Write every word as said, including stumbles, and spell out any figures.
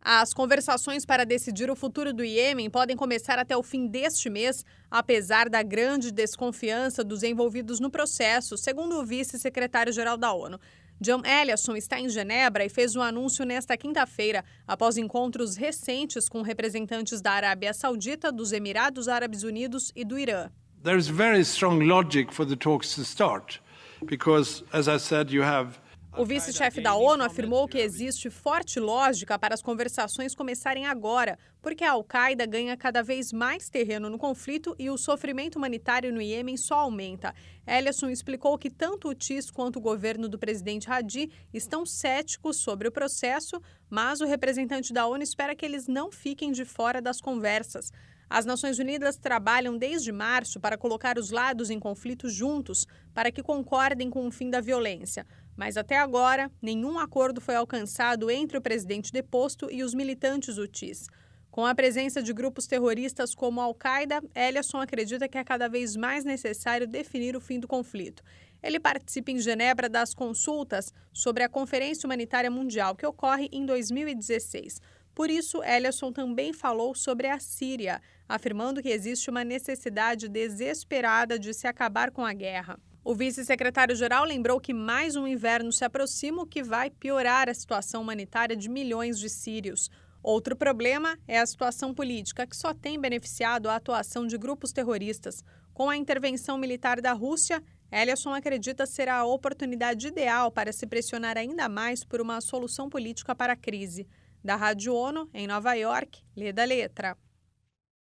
As conversações para decidir o futuro do Iêmen podem começar até o fim deste mês, apesar da grande desconfiança dos envolvidos no processo, segundo o vice-secretário-geral da ONU. John Ellison está em Genebra e fez um anúncio nesta quinta-feira, após encontros recentes com representantes da Arábia Saudita, dos Emirados Árabes Unidos e do Irã. There is very strong logic for the talks to start, because, as I said, you have O vice-chefe da ONU afirmou que existe forte lógica para as conversações começarem agora, porque a Al-Qaeda ganha cada vez mais terreno no conflito e o sofrimento humanitário no Iêmen só aumenta. Ellison explicou que tanto o T I S quanto o governo do presidente Hadi estão céticos sobre o processo, mas o representante da ONU espera que eles não fiquem de fora das conversas. As Nações Unidas trabalham desde março para colocar os lados em conflito juntos, para que concordem com o fim da violência. Mas até agora, nenhum acordo foi alcançado entre o presidente deposto e os militantes do T I S. Com a presença de grupos terroristas como a Al-Qaeda, Ellison acredita que é cada vez mais necessário definir o fim do conflito. Ele participa em Genebra das consultas sobre a Conferência Humanitária Mundial, que ocorre em dois mil e dezesseis. Por isso, Ellison também falou sobre a Síria, afirmando que existe uma necessidade desesperada de se acabar com a guerra. O vice-secretário-geral lembrou que mais um inverno se aproxima, o que vai piorar a situação humanitária de milhões de sírios. Outro problema é a situação política, que só tem beneficiado a atuação de grupos terroristas. Com a intervenção militar da Rússia, Ellison acredita ser a oportunidade ideal para se pressionar ainda mais por uma solução política para a crise. Da Rádio ONU, em Nova York, Leda Letra.